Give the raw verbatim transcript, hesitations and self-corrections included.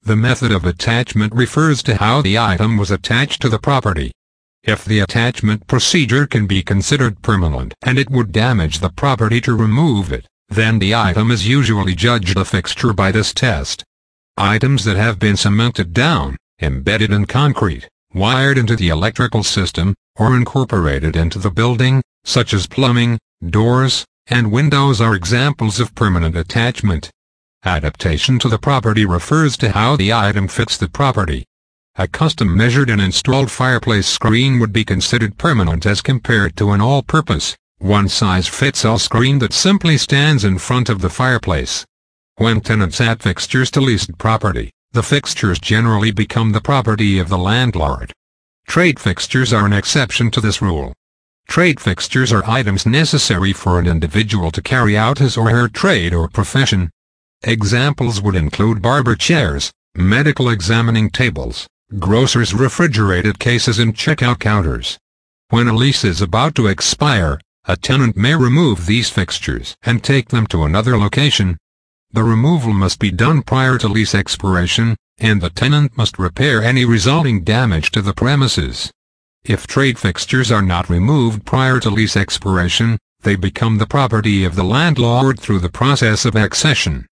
The method of attachment refers to how the item was attached to the property. If the attachment procedure can be considered permanent and it would damage the property to remove it, then the item is usually judged a fixture by this test. Items that have been cemented down, embedded in concrete, wired into the electrical system, or incorporated into the building, such as plumbing, doors, and windows are examples of permanent attachment. Adaptation to the property refers to how the item fits the property. A custom measured and installed fireplace screen would be considered permanent as compared to an all-purpose, one-size-fits-all screen that simply stands in front of the fireplace. When tenants add fixtures to leased property, the fixtures generally become the property of the landlord. Trade fixtures are an exception to this rule. Trade fixtures are items necessary for an individual to carry out his or her trade or profession. Examples would include barber chairs, medical examining tables, grocers' refrigerated cases and checkout counters. When a lease is about to expire, a tenant may remove these fixtures and take them to another location. The removal must be done prior to lease expiration, and the tenant must repair any resulting damage to the premises. If trade fixtures are not removed prior to lease expiration, they become the property of the landlord through the process of accession.